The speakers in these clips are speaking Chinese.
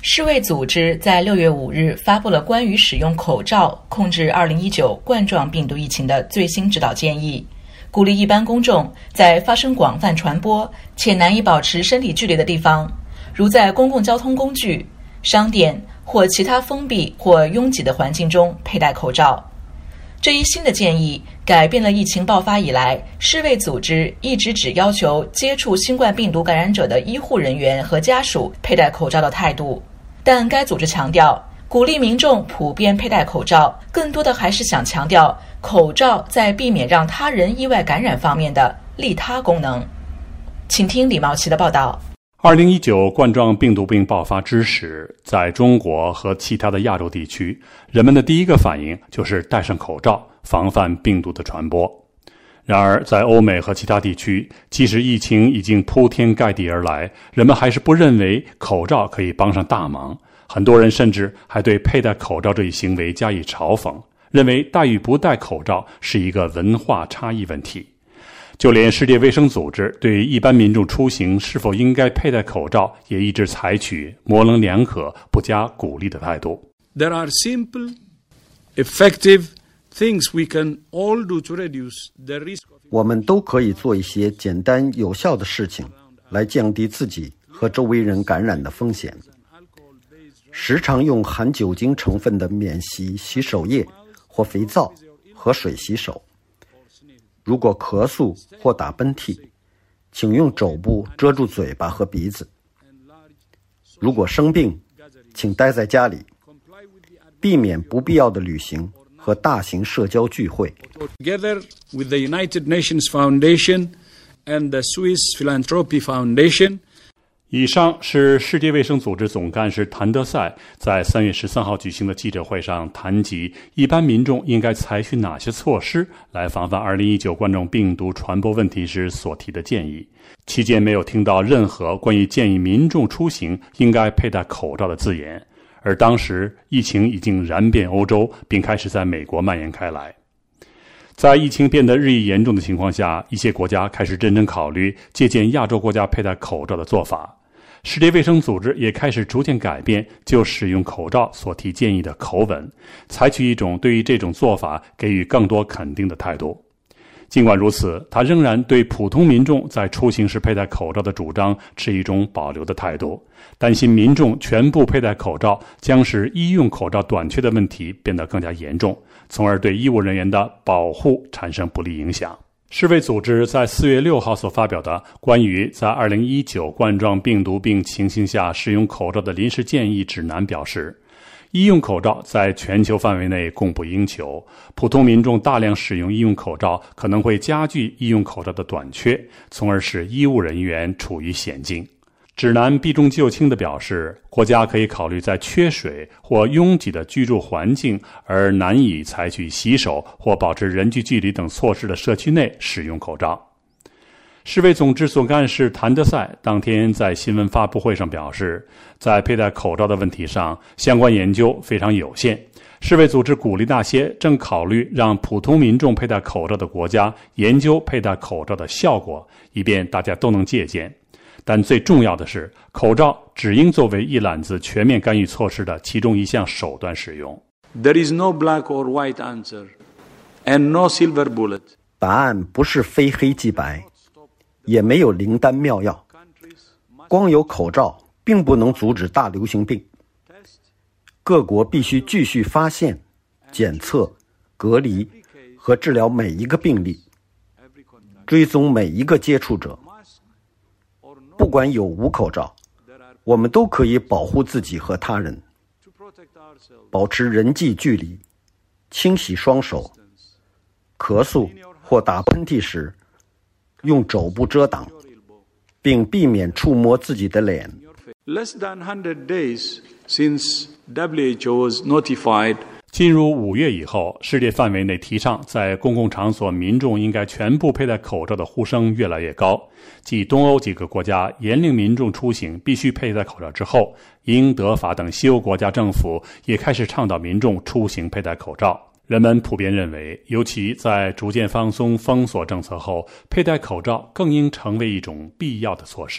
世卫组织在6月5日发布了关于使用口罩控制2019冠状病毒疫情的最新指导建议，鼓励一般公众在发生广泛传播且难以保持身体距离的地方，如在公共交通工具、商店或其他封闭或拥挤的环境中佩戴口罩。这一新的建议改变了疫情爆发以来世卫组织一直只要求接触新冠病毒感染者的医护人员和家属佩戴口罩的态度，但该组织强调，鼓励民众普遍佩戴口罩，更多的还是想强调口罩在避免让他人意外感染方面的利他功能。请听李茂琪的报道。 2019冠状病毒病爆发之时，在中国和其他的亚洲地区，人们的第一个反应就是戴上口罩，防范病毒的传播。然而，在欧美和其他地区，即使疫情已经铺天盖地而来，人们还是不认为口罩可以帮上大忙。很多人甚至还对佩戴口罩这一行为加以嘲讽，认为戴与不戴口罩是一个文化差异问题。就连世界卫生组织对一般民众出行是否应该佩戴口罩也一直采取模棱两可、不加鼓励的态度。 There are simple, effective things we can all do to reduce the risk. 我们都可以做一些简单有效的事情，来降低自己和周围人感染的风险。时常用含酒精成分的免洗洗手液或肥皂和水洗手。如果咳嗽或打喷嚏，请用肘部遮住嘴巴和鼻子。如果生病，请待在家里，避免不必要的旅行和大型社交聚会。 Together with the United Nations Foundation and the Swiss Philanthropy Foundation。 以上是世界卫生组织总干事谭德赛在3月13号举行的记者会上谈及一般民众应该采取哪些措施来防范2019冠状病毒传播问题时所提的建议。期间没有听到任何关于建议民众出行应该佩戴口罩的字眼，而当时疫情已经燃遍欧洲，并开始在美国蔓延开来。在疫情变得日益严重的情况下，一些国家开始认真考虑借鉴亚洲国家佩戴口罩的做法。世界卫生组织也开始逐渐改变就使用口罩所提建议的口吻，采取一种对于这种做法给予更多肯定的态度。尽管如此，他仍然对普通民众在出行时佩戴口罩的主张持一种保留的态度，担心民众全部佩戴口罩将使医用口罩短缺的问题变得更加严重，从而对医务人员的保护产生不利影响。世卫组织在4月6号所发表的关于在2019冠状病毒病情形下使用口罩的临时建议指南表示，医用口罩在全球范围内供不应求，普通民众大量使用医用口罩可能会加剧医用口罩的短缺，从而使医务人员处于险境。指南避重就轻地表示，国家可以考虑在缺水或拥挤的居住环境而难以采取洗手或保持人际距离等措施的社区内使用口罩。世卫总干事谭德赛当天在新闻发布会上表示，在佩戴口罩的问题上，相关研究非常有限。世卫组织鼓励那些正考虑让普通民众佩戴口罩的国家研究佩戴口罩的效果，以便大家都能借鉴。但最重要的是，口罩只应作为一揽子全面干预措施的其中一项手段使用。 There is no black or white answer and no silver bullet。 答案不是非黑即白，也没有灵丹妙药。光有口罩并不能阻止大流行病。各国必须继续发现、检测、隔离和治疗每一个病例，追踪每一个接触者。不管有无口罩，我们都可以保护自己和他人，保持人际距离，清洗双手，咳嗽或打喷嚏时用肘部遮挡，并避免触摸自己的脸。 Less than 100 days since WHO was notified。 进入5月以后，世界范围内提倡在公共场所民众应该全部佩戴口罩的呼声越来越高。继东欧几个国家严令民众出行必须佩戴口罩之后，英、德、法等西欧国家政府也开始倡导民众出行佩戴口罩。人们普遍认为，尤其在逐渐放松封锁政策后，佩戴口罩更应成为一种必要的措施。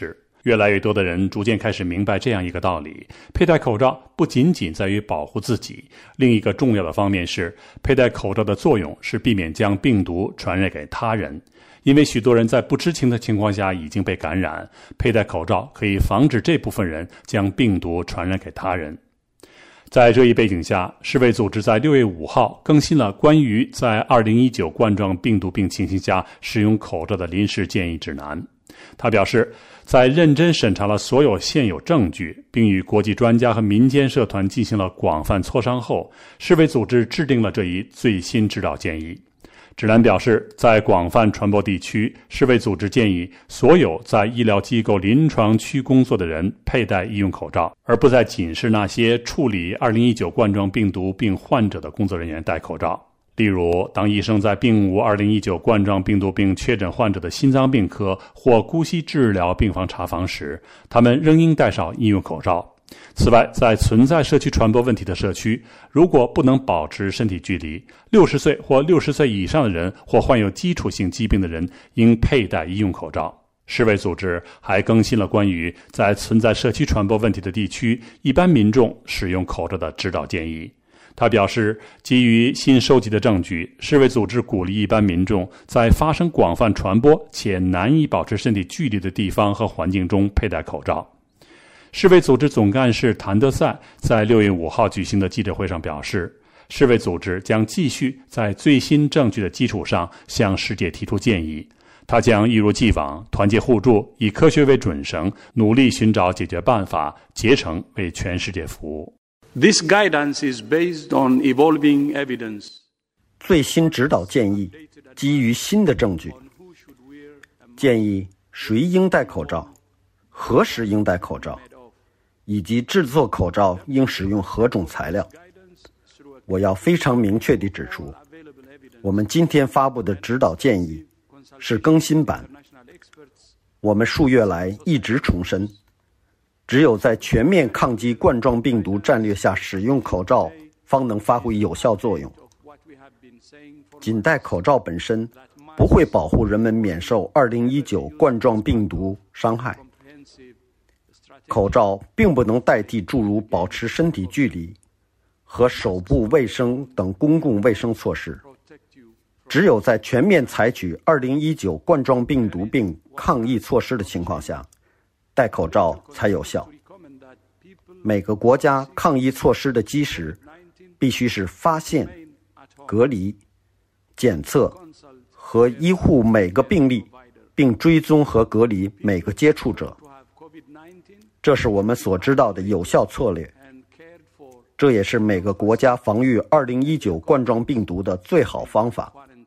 越来越多的人逐渐开始明白这样一个道理：佩戴口罩不仅仅在于保护自己，另一个重要的方面是，佩戴口罩的作用是避免将病毒传染给他人。因为许多人在不知情的情况下已经被感染，佩戴口罩可以防止这部分人将病毒传染给他人。在这一背景下，世卫组织在6月5号更新了关于在2019冠状病毒病情形下使用口罩的临时建议指南。他表示，在认真审查了所有现有证据，并与国际专家和民间社团进行了广泛磋商后，世卫组织制定了这一最新指导建议。指南表示，在广泛传播地区，世卫组织建议所有在医疗机构临床区工作的人佩戴医用口罩，而不再仅是那些处理2019冠状病毒病患者的工作人员戴口罩。例如，当医生在并无2019冠状病毒病确诊患者的心脏病科或呼吸治疗病房查房时，他们仍应戴上医用口罩。此外，在存在社区传播问题的社区，如果不能保持身体距离，60岁或60岁以上的人或患有基础性疾病的人应佩戴医用口罩。世卫组织还更新了关于在存在社区传播问题的地区一般民众使用口罩的指导建议。他表示，基于新收集的证据，世卫组织鼓励一般民众在发生广泛传播且难以保持身体距离的地方和环境中佩戴口罩。世卫组织总干事谭德赛在6月5号举行的记者会上表示，世卫组织将继续在最新证据的基础上向世界提出建议。他将一如既往团结互助，以科学为准绳，努力寻找解决办法，竭诚为全世界服务。 This guidance is based on evolving evidence. 最新指导建议基于新的证据，建议谁应戴口罩，何时应戴口罩，以及制作口罩应使用何种材料。我要非常明确地指出，我们今天发布的指导建议是更新版。我们数月来一直重申，只有在全面抗击冠状病毒战略下使用口罩方能发挥有效作用。仅戴口罩本身不会保护人们免受2019冠状病毒伤害。口罩并不能代替诸如保持身体距离和手部卫生等公共卫生措施。只有在全面采取2019冠状病毒病抗疫措施的情况下，戴口罩才有效。每个国家抗疫措施的基石必须是发现、隔离、检测和医护每个病例，并追踪和隔离每个接触者。这是我们所知道的有效策略，这也是每个国家防御2019冠状病毒的最好方法。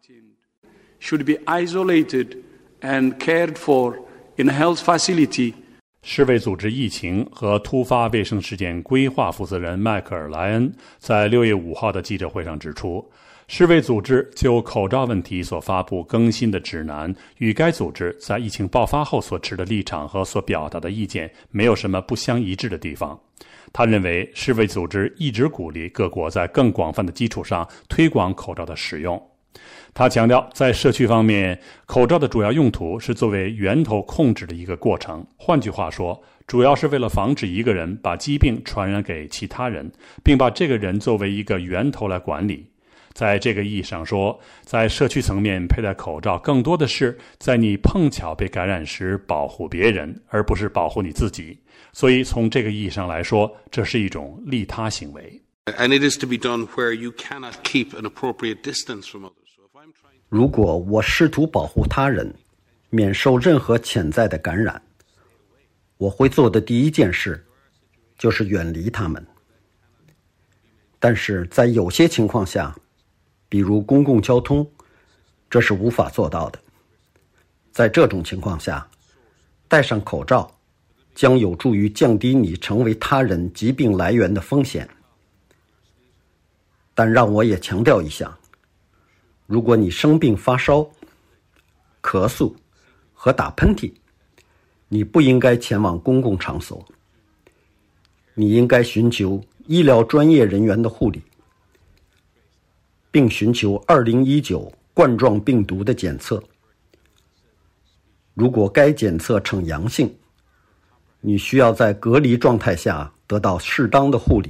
Should be isolated and cared for in a health facility. 世卫组织疫情和突发卫生事件规划负责人迈克尔·莱恩在6月5号的记者会上指出，世卫组织就口罩问题所发布更新的指南与该组织在疫情爆发后所持的立场和所表达的意见没有什么不相一致的地方。他认为世卫组织一直鼓励各国在更广泛的基础上推广口罩的使用。他强调，在社区方面，口罩的主要用途是作为源头控制的一个过程。换句话说，主要是为了防止一个人把疾病传染给其他人，并把这个人作为一个源头来管理。在这个意义上说，在社区层面佩戴口罩更多的是在你碰巧被感染时保护别人，而不是保护你自己。所以从这个意义上来说，这是一种利他行为。 And it is to be done where you cannot keep an appropriate distance from others. 如果我试图保护他人，免受任何潜在的感染，我会做的第一件事就是远离他们。但是在有些情况下，比如公共交通，这是无法做到的。在这种情况下，戴上口罩将有助于降低你成为他人疾病来源的风险。但让我也强调一下，如果你生病发烧、咳嗽和打喷嚏，你不应该前往公共场所。你应该寻求医疗专业人员的护理，并寻求2019冠状病毒的检测。如果该检测呈阳性， 你需要在隔离状态下得到适当的护理。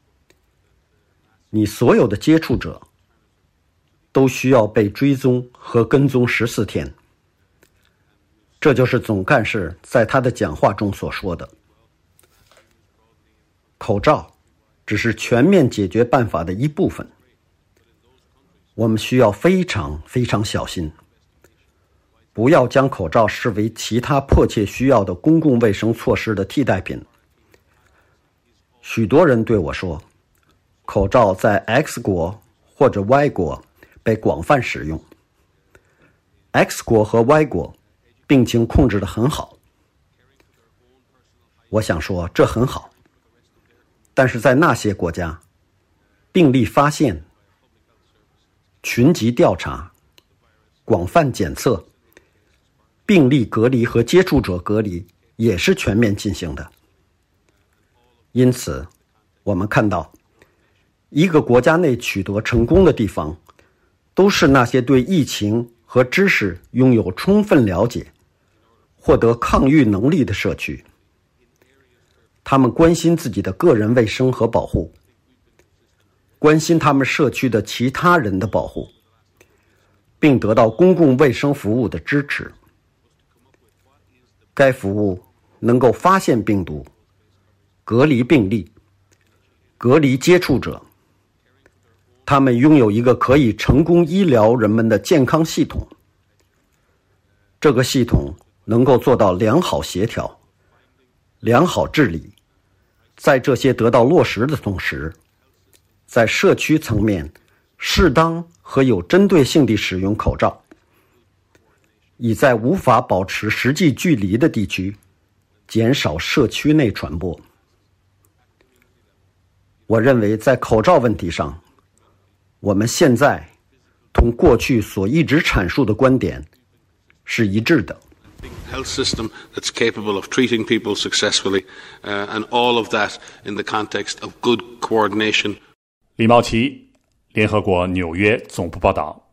你所有的接触者都需要被追踪和跟踪14天。这就是总干事在他的讲话中所说的。口罩只是全面解决办法的一部分，我们需要非常非常小心，不要将口罩视为其他迫切需要的公共卫生措施的替代品。许多人对我说，口罩在 X 国或者 Y 国被广泛使用。X 国和 Y 国病情控制得很好。我想说这很好，但是在那些国家，病例发现、群集调查、广泛检测、病例隔离和接触者隔离也是全面进行的。因此，我们看到，一个国家内取得成功的地方，都是那些对疫情和知识拥有充分了解、获得抗御能力的社区。他们关心自己的个人卫生和保护，关心他们社区的其他人的保护，并得到公共卫生服务的支持。该服务能够发现病毒、隔离病例、隔离接触者。他们拥有一个可以成功医疗人们的健康系统。这个系统能够做到良好协调、良好治理。在这些得到落实的同时，在社区层面适当和有针对性地使用口罩，以在无法保持实际距离的地区减少社区内传播。我认为在口罩问题上，我们现在同过去所一直阐述的观点是一致的。 Health system that's capable of treating people successfully, and all of that in the context of good coordination. 李茂奇，联合国纽约总部报道。